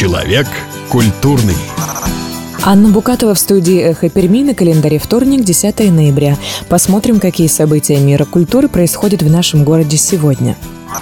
Человек культурный. Анна Букатова в студии «Эхо Перми», на календаре вторник, 10 ноября. Посмотрим, какие события мира культуры происходят в нашем городе сегодня.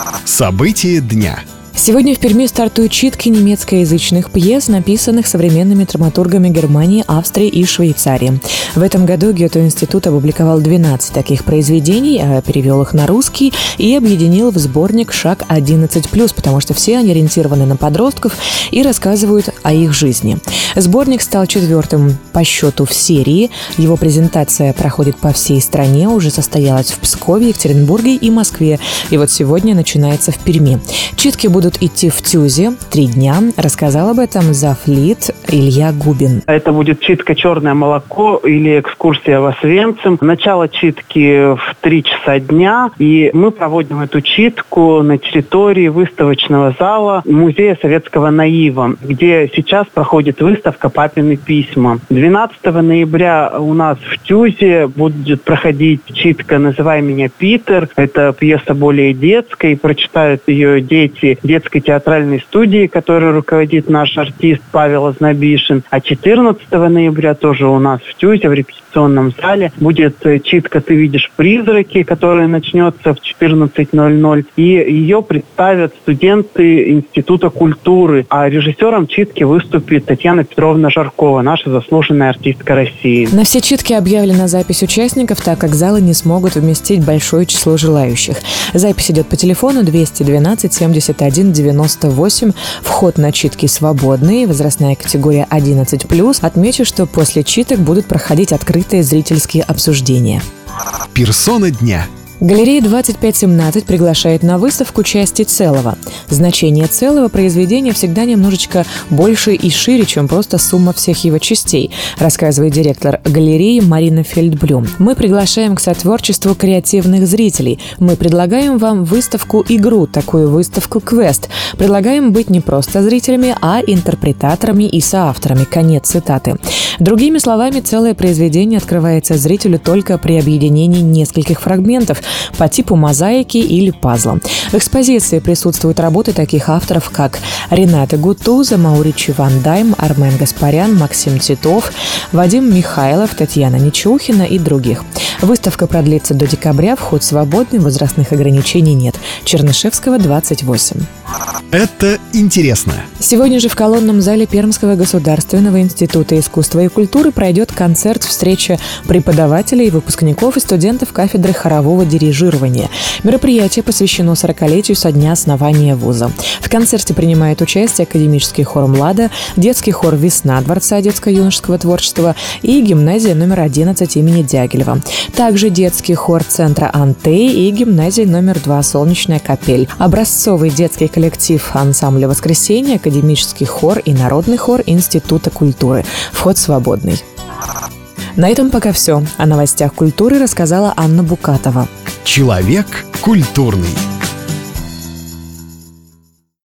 События дня. Сегодня в Перми стартуют читки немецкоязычных пьес, написанных современными драматургами Германии, Австрии и Швейцарии. В этом году Гёте-институт опубликовал 12 таких произведений, перевел их на русский и объединил в сборник «Шаг 11+», потому что все они ориентированы на подростков и рассказывают о их жизни. Сборник стал 4-м по счету в серии. Его презентация проходит по всей стране, уже состоялась в Пскове, Екатеринбурге и Москве. И вот сегодня начинается в Перми. Читки будут идти в ТЮЗе 3 дня. Рассказал об этом завлит Илья Губин. Это будет читка «Черное молоко» или экскурсия в Освенцим. Начало читки в 3 часа дня. И мы проводим эту читку на территории выставочного зала Музея советского наива, где сейчас проходит выставка «Папины письма». 12 ноября у нас в ТЮЗе будет проходить читка «Называй меня Питер». Это пьеса более детская, и прочитают ее дети детской театральной студии, которой руководит наш артист Павел Ознобишин. А 14 ноября тоже у нас в ТЮЗе, в репетиционном зале, будет читка «Ты видишь призраки», которая начнется в 14:00. И ее представят студенты Института культуры. А режиссером читки выступит Татьяна Петровна Жаркова, наша заслуженная артистка России. На все читки объявлена запись участников, так как залы не смогут вместить большое число желающих. Запись идет по телефону 212 71 98. Вход на читки свободный, возрастная категория 11+. Отмечу, что после читок будут проходить открытые зрительские обсуждения. Персона дня. Галерея 2517 приглашает на выставку «Части целого». Значение целого произведения всегда немножечко больше и шире, чем просто сумма всех его частей, рассказывает директор галереи Марина Фельдблюм. Мы приглашаем к сотворчеству креативных зрителей. Мы предлагаем вам выставку-игру, такую выставку-квест. Предлагаем быть не просто зрителями, а интерпретаторами и соавторами. Конец цитаты. Другими словами, целое произведение открывается зрителю только при объединении нескольких фрагментов по типу мозаики или пазла. В экспозиции присутствуют работы таких авторов, как Рената Гутуза, Мауричи Ван Дайм, Армен Гаспарян, Максим Титов, Вадим Михайлов, Татьяна Нечухина и других. Выставка продлится до декабря, вход свободный, возрастных ограничений нет. Чернышевского, 28. Это интересно. Сегодня же в колонном зале Пермского государственного института искусства и культуры пройдет концерт-встреча преподавателей, выпускников и студентов кафедры хорового дирижирования. Мероприятие посвящено 40-летию со дня основания вуза. В концерте принимает участие академический хор «Млада», детский хор «Весна» Дворца детско-юношеского творчества и гимназия номер 11 имени Дягилева. Также детский хор центра «Антей» и гимназия номер 2 «Солнечная капель». Образцовый детский коллектив ансамбля «Воскресенье», академический хор и народный хор Института культуры. Вход свободный. На этом пока все. О новостях культуры рассказала Анна Букатова. Человек культурный.